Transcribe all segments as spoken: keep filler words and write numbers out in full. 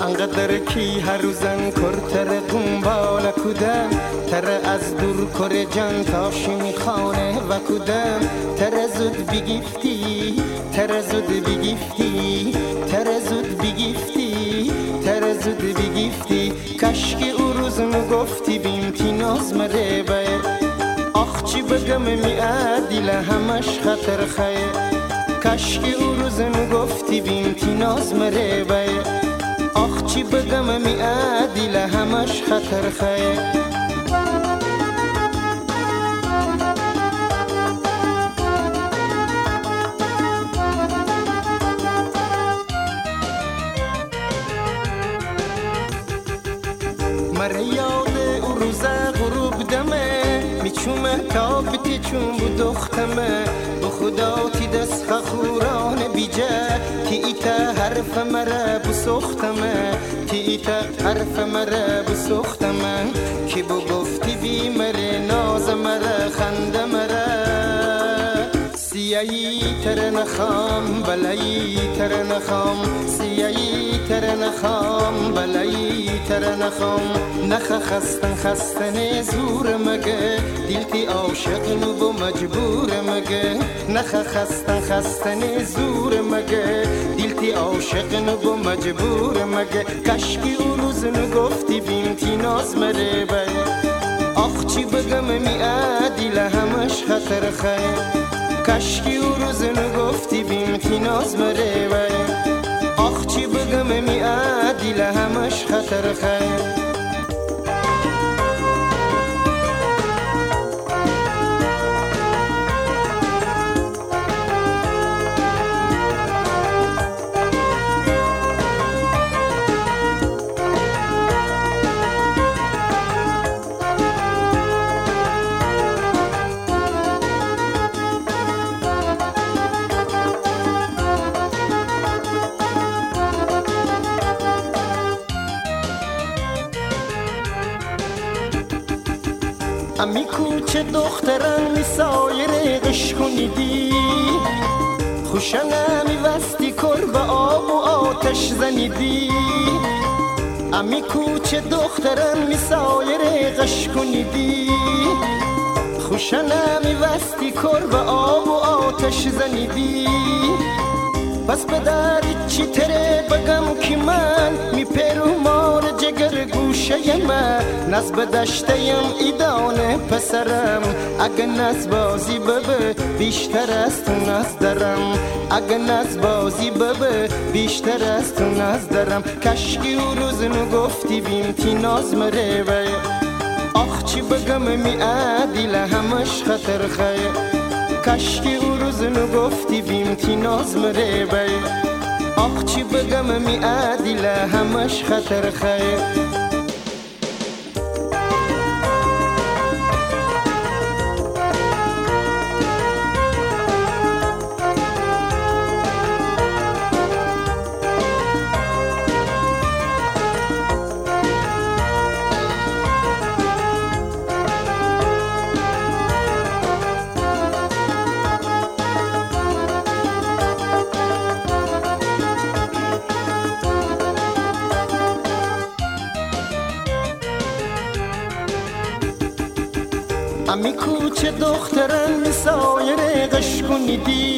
انقدر کی هر روزن کرتر قنبال کودم تر از دور کر جان تاشی میخانه و کودم تر زود بگیفتی تر زود بگیفتی تر زود بگیفتی تر زود بگیفتی کشکی او روز گفتی بیمتی ناز مره باید آخ چی بگم میعدیل همش خطر خیر کشکی او روز گفتی بیمتی ناز مره باید آخ چی بگم میعدیل همش خطر خیر مره یاد او روزه غروب دمه میچومه تا بتی چون بود دختمه به خدا تی دست خوران بیجه تی ایتا حرف مره بسختمه تی ایتا حرف مره بسختمه کی بو گفتی بی مره ناز مره خنده مره سیایی تر نخام بلایی تر نخام سیایی تر نخام بلایی تر نخام نخ خستن خستن زور مگه دیلتی عاشق نو و مجبور مگه نخ خستن خستن زور مگه دیلتی عاشق نو و مجبور مگه کشکی او روز نگفتی بیمتی ناز مره بای آخ چی بگم میعدیل همش خطر خیر کشکی او روز نگفتی بیمتی ناز مره بای آخ چی بگم میعدیل همش خطر خیر امی کوچه دخترم می سایر قش کنیدی خوشنه می وستی کر به آب و آتش زنیدی امی کوچه دخترم می سایر قش کنیدی خوشنه می وستی کر به آب و آتش زنیدی پس به داری چی تره بگم که من می پیرو مار جگر گوشه من نز بدشتیم ایدانه پسرم اگه نز بازی ببه بیشتر از تو نز درم اگه نز بازی ببه بیشتر از تو نز درم کشکی او روز نگفتی بیمتی ناز مره بای آخ چی بگم میعدیل همش خطر خیر کشکی او روز نگفتی بیمتی ناز مره بای آخ چی بگم میعدیل همش خطر خیر امی کوچه دخترم می سایر قش کنیدی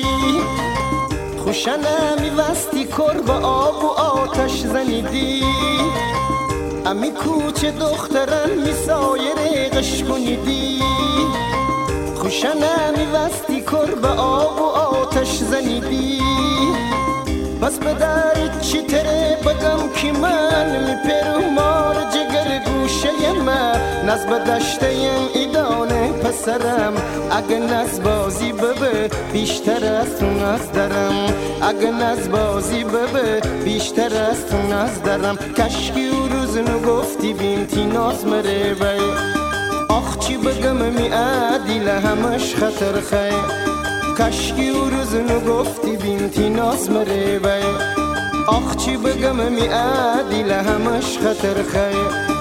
خوشنه می وستی کر به آب و آتش زنیدی امی کوچه دخترم می سایر قش کنیدی خوشنه می وستی کر به آب و آتش زنیدی پس به در چی تره بگم که من می پیرو مار جگر گوشه من نز بدشتیم ایدانه پسرم اگه نز بازی ببه بیشتر از تو نز درم اگه نز بازی ببه بیشتر از تو نز درم کشکی او روز نگفتی بیمتی ناز مره بای آخ چی بگم میعدیل همش خطر خیر کشکی او روز نگفتی بیمتی ناز مره بای آخ چی بگم میعدیل همش خطر خیر